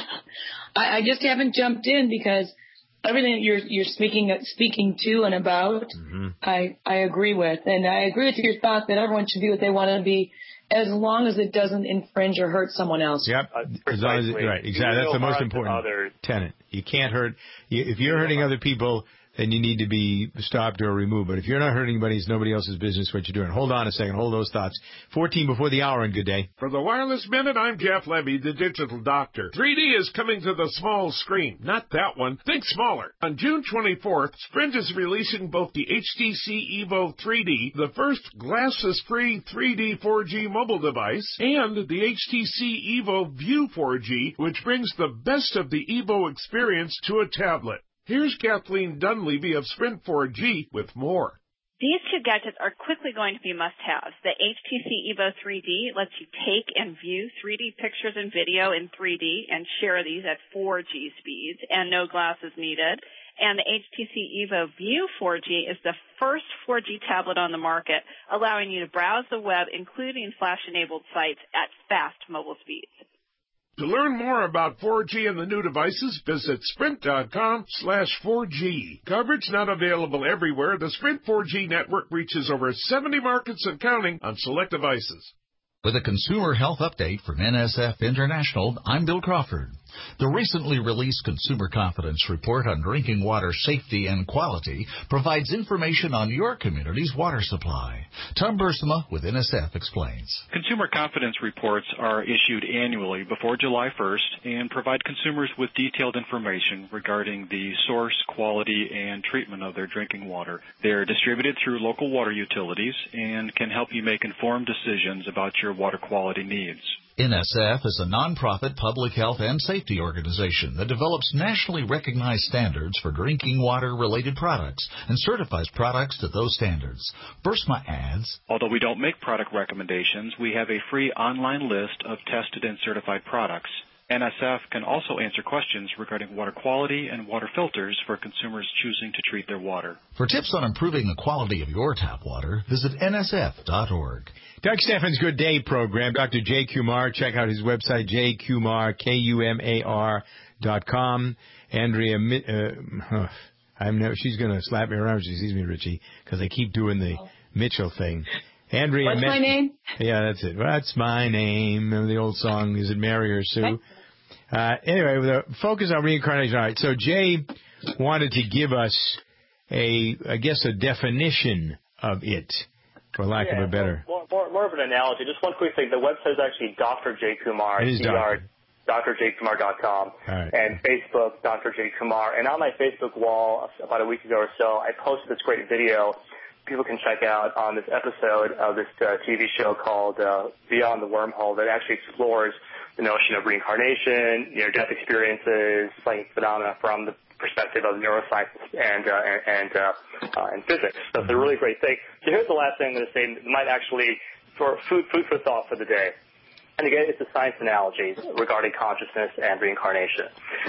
I just haven't jumped in because everything that you're you're speaking speaking to and about, mm-hmm. I I agree with, and I agree with your thought that everyone should be what they want to be, as long as it doesn't infringe or hurt someone else. Yep, uh, as long as it, right, exactly. That's the most important tenet. You can't hurt. You, if you're hurting other people, then you need to be stopped or removed. But if you're not hurting anybody, it's nobody else's business what you're doing. Hold on a second. Hold those thoughts. fourteen before the hour, and good day. For the Wireless Minute, I'm Jeff Levy, the digital doctor. three D is coming to the small screen. Not that one. Think smaller. On June twenty-fourth, Sprint is releasing both the H T C Evo three D, the first glasses-free three D four G mobile device, and the H T C Evo View four G, which brings the best of the Evo experience to a tablet. Here's Kathleen Dunleavy of Sprint four G with more. These two gadgets are quickly going to be must-haves. The H T C Evo three D lets you take and view three D pictures and video in three D and share these at four G speeds and no glasses needed. And the H T C Evo View four G is the first four G tablet on the market, allowing you to browse the web, including flash-enabled sites, at fast mobile speeds. To learn more about four G and the new devices, visit sprint.com slash 4G. Coverage not available everywhere. The Sprint four G network reaches over seventy markets and counting on select devices. With a consumer health update from N S F International, I'm Bill Crawford. The recently released Consumer Confidence Report on drinking water safety and quality provides information on your community's water supply. Tom Bursma with N S F explains. Consumer confidence reports are issued annually before July first and provide consumers with detailed information regarding the source, quality, and treatment of their drinking water. They're distributed through local water utilities and can help you make informed decisions about your water quality needs. N S F is a nonprofit public health and safety organization that develops nationally recognized standards for drinking water-related products and certifies products to those standards. Bursma adds, although we don't make product recommendations, we have a free online list of tested and certified products. N S F can also answer questions regarding water quality and water filters for consumers choosing to treat their water. For tips on improving the quality of your tap water, visit N S F dot org. Doug Steffen's Good Day program. Doctor Jay Kumar. Check out his website, J Kumar, K U M A R dot com. Andrea, uh, I'm never, she's going to slap me around when she sees me, Richie, because I keep doing the Mitchell thing. Andrea, What's Met- my name? Yeah, that's it. What's my name? Remember the old song, is it Mary or Sue? Uh, anyway, the focus on reincarnation. All right, so Jay wanted to give us a, I guess, a definition of it, for lack yeah, of a better. More, more, more of an analogy. Just one quick thing. The website is actually Doctor J Kumar. It is Doctor. D R J Kumar dot com. Right. And Facebook, Doctor J Kumar. And on my Facebook wall about a week ago or so, I posted this great video people can check out on this episode of this uh, T V show called uh, Beyond the Wormhole that actually explores the notion of reincarnation, near-death experiences, psychic phenomena from the perspective of neuroscience and uh, and uh, uh, and physics. So it's a really great thing. So here's the last thing I'm going to say. It might actually for food food for thought for the day. And again, it's a science analogy regarding consciousness and reincarnation.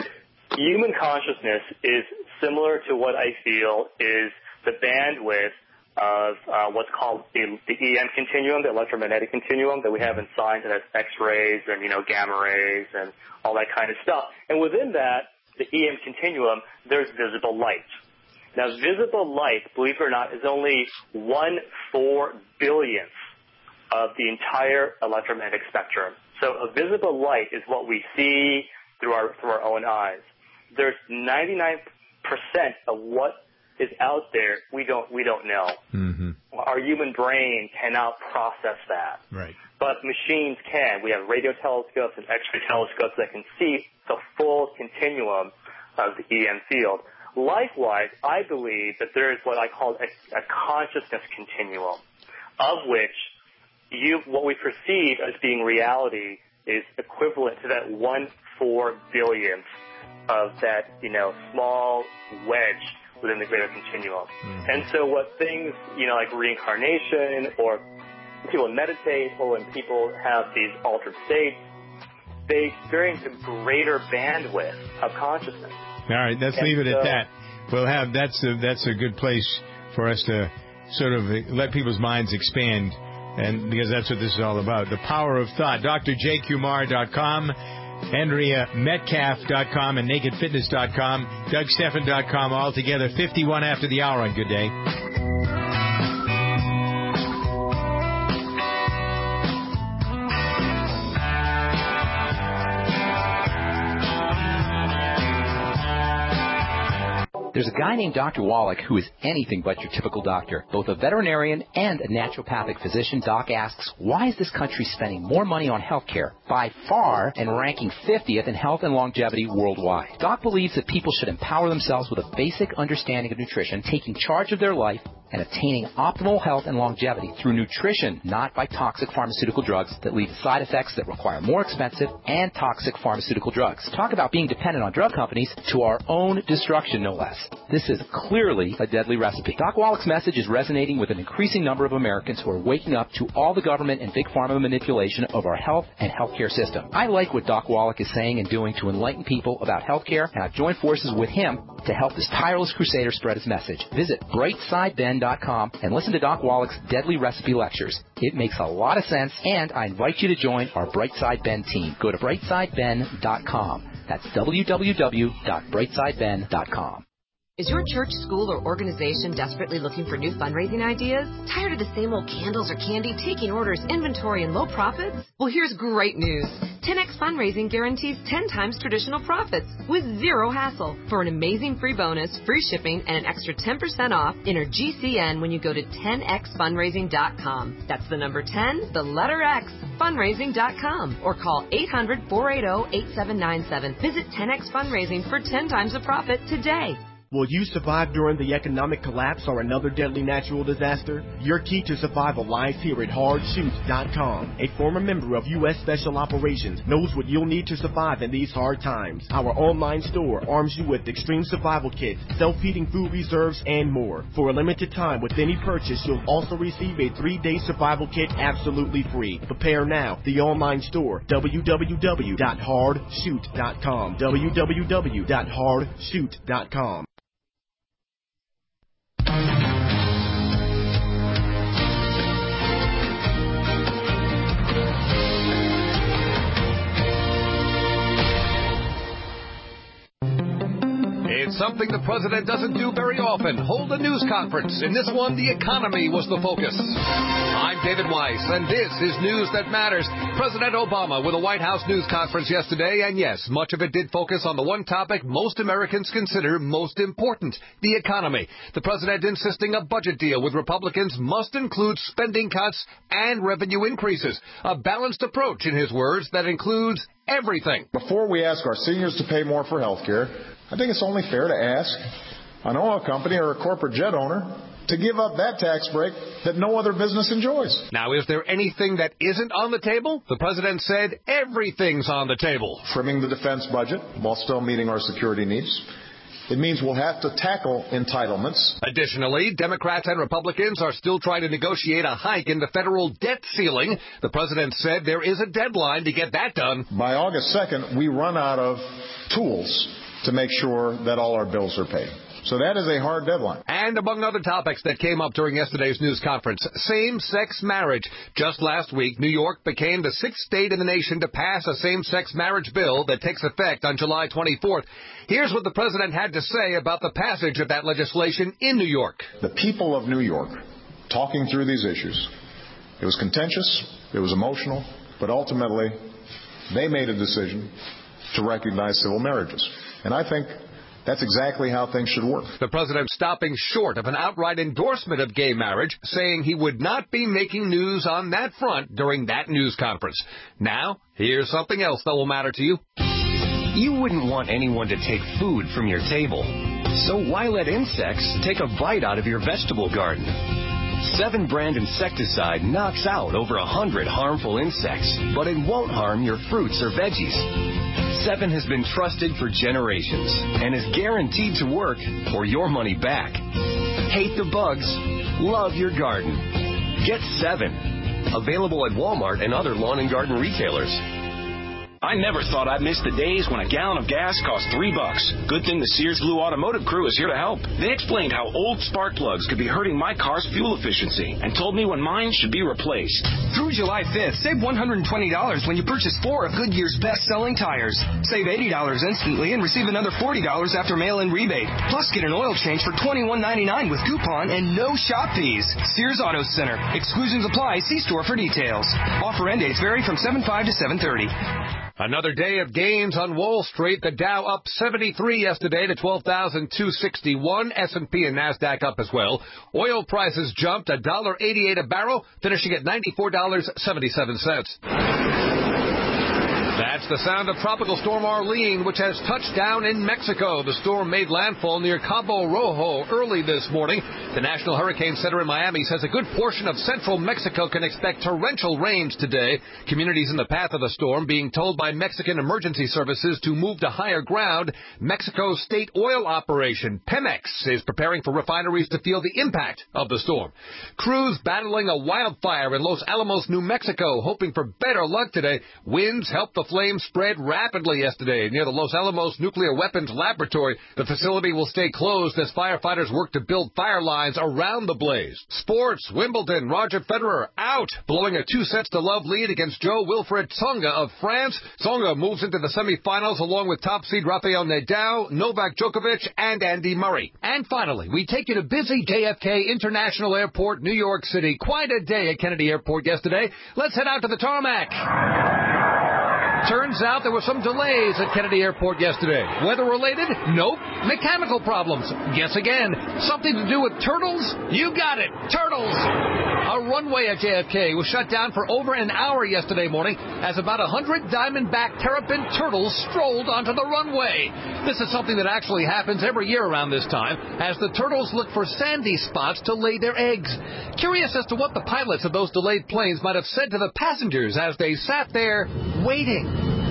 Human consciousness is similar to what I feel is the bandwidth of uh, what's called the, the E M continuum, the electromagnetic continuum that we have in science that has X-rays and, you know, gamma rays and all that kind of stuff. And within that, the E M continuum, there's visible light. Now, visible light, believe it or not, is only one four billionth of the entire electromagnetic spectrum. So a visible light is what we see through our through our own eyes. There's ninety-nine percent of what is out there we don't we don't know. Mm-hmm. Our human brain cannot process that. Right. But machines can. We have radio telescopes and X-ray telescopes that can see the full continuum of the E M field. Likewise, I believe that there is what I call a, a consciousness continuum, of which you what we perceive as being reality is equivalent to that one four billionth of that, you know, small wedge within the greater continuum. Mm-hmm. And so what things, you know, like reincarnation or people meditate or when people have these altered states, they experience a greater bandwidth of consciousness. All right, let's and leave it so, at that. We'll have that's a, that's a good place for us to sort of let people's minds expand, and because that's what this is all about. The power of thought. Dr J Kumar dot com. Andrea Metcalf dot com and Naked Fitness dot com, Doug Steffen dot com, all together, fifty-one after the hour on Good Day. There's a guy named Doctor Wallach who is anything but your typical doctor. Both a veterinarian and a naturopathic physician, Doc asks, why is this country spending more money on health care by far and ranking fiftieth in health and longevity worldwide? Doc believes that people should empower themselves with a basic understanding of nutrition, taking charge of their life, and obtaining optimal health and longevity through nutrition, not by toxic pharmaceutical drugs that lead to side effects that require more expensive and toxic pharmaceutical drugs. Talk about being dependent on drug companies to our own destruction, no less. This is clearly a deadly recipe. Doc Wallach's message is resonating with an increasing number of Americans who are waking up to all the government and big pharma manipulation of our health and healthcare system. I like what Doc Wallach is saying and doing to enlighten people about healthcare, and I've joined forces with him to help this tireless crusader spread his message. Visit brightside ben dot com and listen to Doc Wallach's Deadly Recipe Lectures. It makes a lot of sense, and I invite you to join our Brightside Ben team. Go to brightside ben dot com. That's w w w dot brightside ben dot com. Is your church, school, or organization desperately looking for new fundraising ideas? Tired of the same old candles or candy, taking orders, inventory, and low profits? Well, here's great news. ten X Fundraising guarantees ten times traditional profits with zero hassle. For an amazing free bonus, free shipping, and an extra ten percent off, enter G C N when you go to ten x fundraising dot com. That's the number ten, the letter X, fundraising dot com, or call eight hundred, four eight zero, eight seven nine seven. Visit ten X Fundraising for ten times the profit today. Will you survive during the economic collapse or another deadly natural disaster? Your key to survival lies here at hard shoot dot com. A former member of U S Special Operations knows what you'll need to survive in these hard times. Our online store arms you with extreme survival kits, self-heating food reserves, and more. For a limited time, with any purchase, you'll also receive a three-day survival kit absolutely free. Prepare now. The online store, w w w dot hard shoot dot com. w w w dot hard shoot dot com. It's something the president doesn't do very often. Hold a news conference. In this one, the economy was the focus. I'm David Weiss, and this is News That Matters. President Obama with a White House news conference yesterday, and yes, much of it did focus on the one topic most Americans consider most important, the economy. The president insisting a budget deal with Republicans must include spending cuts and revenue increases. A balanced approach, in his words, that includes everything. Before we ask our seniors to pay more for health care, I think it's only fair to ask an oil company or a corporate jet owner to give up that tax break that no other business enjoys. Now, is there anything that isn't on the table? The president said everything's on the table. Trimming the defense budget while still meeting our security needs. It means we'll have to tackle entitlements. Additionally, Democrats and Republicans are still trying to negotiate a hike in the federal debt ceiling. The president said there is a deadline to get that done. By August second, we run out of tools to make sure that all our bills are paid. So that is a hard deadline. And among other topics that came up during yesterday's news conference, same-sex marriage. Just last week, New York became the sixth state in the nation to pass a same-sex marriage bill that takes effect on July twenty-fourth. Here's what the president had to say about the passage of that legislation in New York. The people of New York, talking through these issues, it was contentious, it was emotional, but ultimately they made a decision to recognize civil marriages. And I think that's exactly how things should work. The president stopping short of an outright endorsement of gay marriage, saying he would not be making news on that front during that news conference. Now, here's something else that will matter to you. You wouldn't want anyone to take food from your table. So why let insects take a bite out of your vegetable garden? Seven brand insecticide knocks out over a hundred harmful insects, but it won't harm your fruits or veggies. Seven has been trusted for generations and is guaranteed to work or your money back. Hate the bugs, love your garden. Get Seven. Available at Walmart and other lawn and garden retailers. I never thought I'd miss the days when a gallon of gas cost three bucks. Good thing the Sears Blue Automotive crew is here to help. They explained how old spark plugs could be hurting my car's fuel efficiency and told me when mine should be replaced. Through July fifth, save one hundred twenty dollars when you purchase four of Goodyear's best-selling tires. Save eighty dollars instantly and receive another forty dollars after mail-in rebate. Plus, get an oil change for twenty-one ninety-nine with coupon and no shop fees. Sears Auto Center. Exclusions apply. See store for details. Offer end dates vary from seven five to seven thirty. Another day of gains on Wall Street. The Dow up seventy-three yesterday to twelve thousand two hundred sixty-one. S and P and NASDAQ up as well. Oil prices jumped one dollar eighty-eight a barrel, finishing at ninety-four dollars and seventy-seven cents. That's the sound of Tropical Storm Arlene, which has touched down in Mexico. The storm made landfall near Cabo Rojo early this morning. The National Hurricane Center in Miami says a good portion of central Mexico can expect torrential rains today. Communities in the path of the storm being told by Mexican emergency services to move to higher ground. Mexico's state oil operation, Pemex, is preparing for refineries to feel the impact of the storm. Crews battling a wildfire in Los Alamos, New Mexico, hoping for better luck today. Winds helped the flames spread rapidly yesterday near the Los Alamos Nuclear Weapons Laboratory. The facility will stay closed as firefighters work to build fire lines around the blaze. Sports, Wimbledon, Roger Federer out, blowing a two sets to love lead against Joe Wilfried Tsonga of France. Tsonga moves into the semifinals along with top seed Rafael Nadal, Novak Djokovic, and Andy Murray. And finally, we take you to busy J F K International Airport, New York City. Quite a day at Kennedy Airport yesterday. Let's head out to the tarmac. Turns out there were some delays at Kennedy Airport yesterday. Weather-related? Nope. Mechanical problems? Guess again. Something to do with turtles? You got it. Turtles! A runway at J F K was shut down for over an hour yesterday morning as about one hundred diamondback terrapin turtles strolled onto the runway. This is something that actually happens every year around this time as the turtles look for sandy spots to lay their eggs. Curious as to what the pilots of those delayed planes might have said to the passengers as they sat there waiting.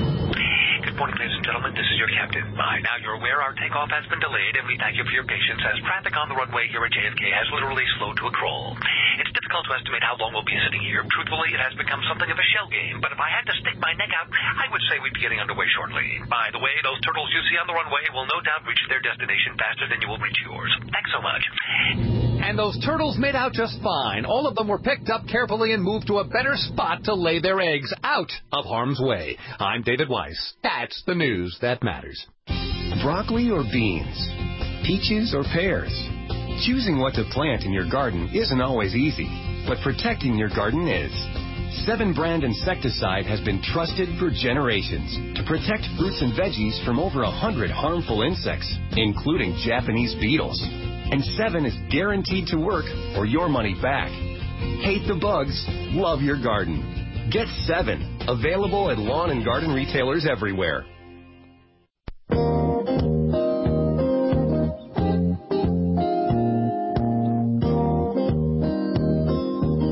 Good morning, ladies and gentlemen. This is your captain. By now you're aware our takeoff has been delayed, and we thank you for your patience as traffic on the runway here at J F K has literally slowed to a crawl. It's difficult to estimate how long we'll be sitting here. Truthfully, it has become something of a shell game, but if I had to stick my neck out, I would say we'd be getting underway shortly. By the way, those turtles you see on the runway will no doubt reach their destination faster than you will reach yours. Thanks so much. And those turtles made out just fine. All of them were picked up carefully and moved to a better spot to lay their eggs out of harm's way. I'm David Weiss. That's the news that matters. Broccoli or beans? Peaches or pears? Choosing what to plant in your garden isn't always easy, but protecting your garden is. Seven brand insecticide has been trusted for generations to protect fruits and veggies from over a hundred harmful insects, including Japanese beetles. And Seven is guaranteed to work or your money back. Hate the bugs, love your garden. Get Seven, available at lawn and garden retailers everywhere.